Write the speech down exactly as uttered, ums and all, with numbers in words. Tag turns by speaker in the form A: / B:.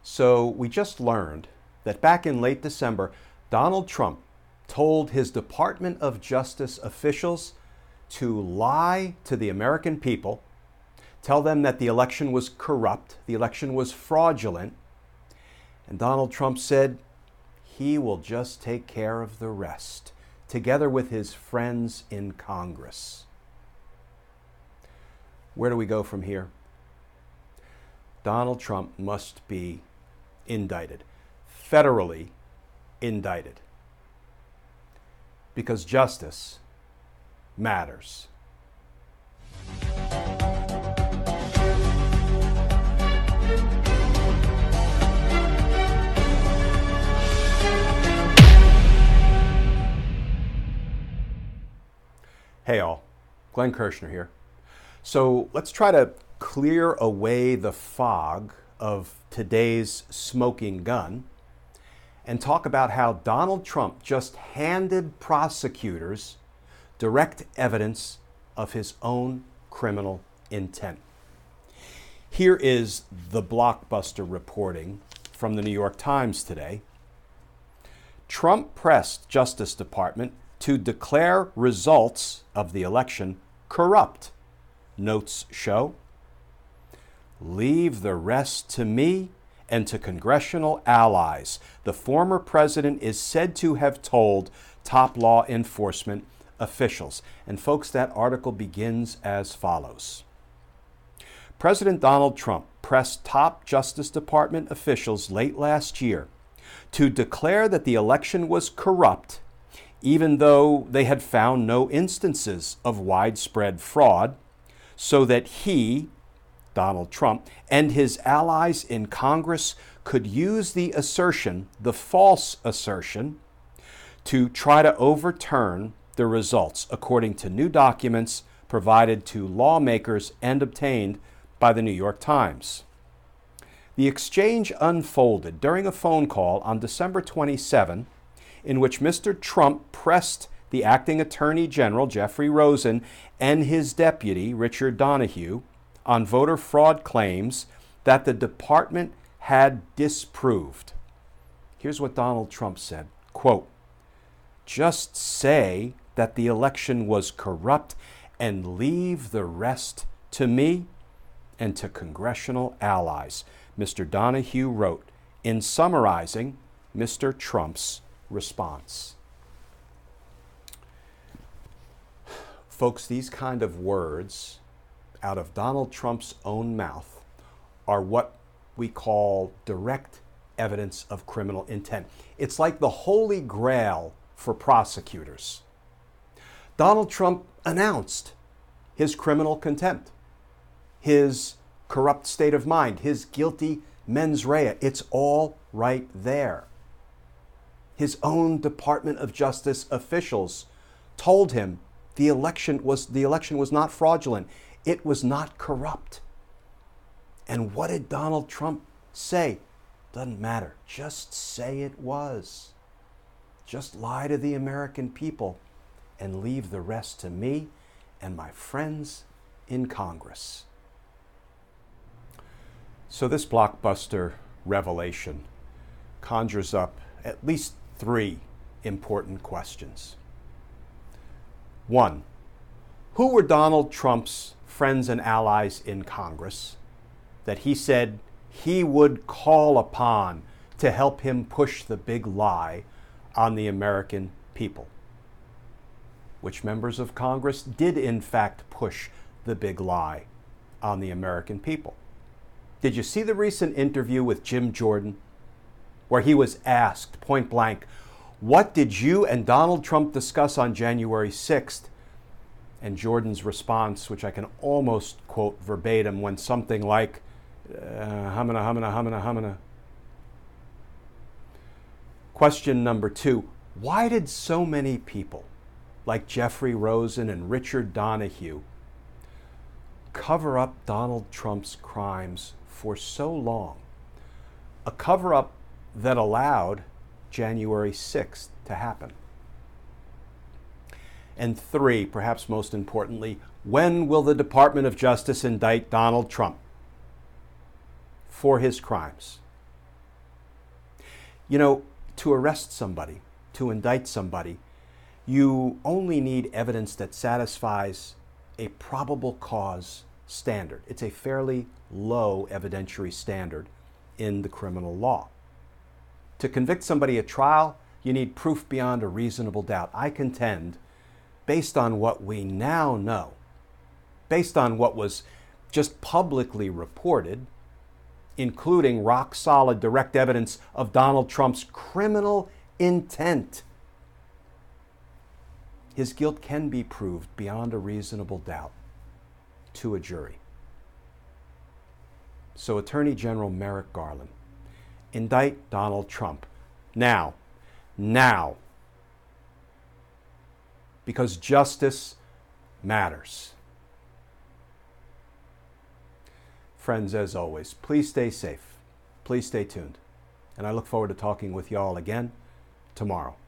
A: So we just learned that back in late December, Donald Trump told his Department of Justice officials to lie to the American people, tell them that the election was corrupt, the election was fraudulent, and Donald Trump said he will just take care of the rest, together with his friends in Congress. Where do we go from here? Donald Trump must be indicted, federally indicted, because justice matters. Hey all, Glenn Kirshner here. So let's try to clear away the fog of today's smoking gun and talk about how Donald Trump just handed prosecutors direct evidence of his own criminal intent. Here is the blockbuster reporting from the New York Times today. Trump pressed Justice Department to declare results of the election corrupt, notes show. Leave the rest to me and to congressional allies, the former president is said to have told top law enforcement officials. And folks, that article begins as follows. President Donald Trump pressed top Justice Department officials late last year to declare that the election was corrupt, even though they had found no instances of widespread fraud, so that he, Donald Trump, and his allies in Congress could use the assertion, the false assertion, to try to overturn the results, according to new documents provided to lawmakers and obtained by the New York Times. The exchange unfolded during a phone call on December twenty-seventh, in which Mister Trump pressed the acting Attorney General, Jeffrey Rosen, and his deputy, Richard Donoghue, on voter fraud claims that the department had disproved. Here's what Donald Trump said, quote, "Just say that the election was corrupt and leave the rest to me and to congressional allies," Mister Donoghue wrote in summarizing Mister Trump's response. Folks, these kind of words out of Donald Trump's own mouth are what we call direct evidence of criminal intent. It's like the holy grail for prosecutors. Donald Trump announced his criminal contempt, his corrupt state of mind, his guilty mens rea. It's all right there. His own Department of Justice officials told him the election was the election was not fraudulent. It was not corrupt. And what did Donald Trump say? Doesn't matter. Just say it was. Just lie to the American people and leave the rest to me and my friends in Congress. So this blockbuster revelation conjures up at least three important questions. One, who were Donald Trump's friends and allies in Congress that he said he would call upon to help him push the big lie on the American people? Which members of Congress did in fact push the big lie on the American people? Did you see the recent interview with Jim Jordan, where he was asked point blank, what did you and Donald Trump discuss on January sixth? And Jordan's response, which I can almost quote verbatim, went something like, uh, humana, humana, humana, humana. Question number two, why did so many people, like Jeffrey Rosen and Richard Donoghue, cover up Donald Trump's crimes for so long? A cover-up that allowed January sixth to happen. And three, perhaps most importantly, when will the Department of Justice indict Donald Trump for his crimes? You know, to arrest somebody, to indict somebody, you only need evidence that satisfies a probable cause standard. It's a fairly low evidentiary standard in the criminal law. To convict somebody at trial, you need proof beyond a reasonable doubt. I contend, based on what we now know, based on what was just publicly reported, including rock-solid direct evidence of Donald Trump's criminal intent, his guilt can be proved beyond a reasonable doubt to a jury. So Attorney General Merrick Garland, indict Donald Trump now, now, because justice matters. Friends, as always, please stay safe. Please stay tuned. And I look forward to talking with you all again tomorrow.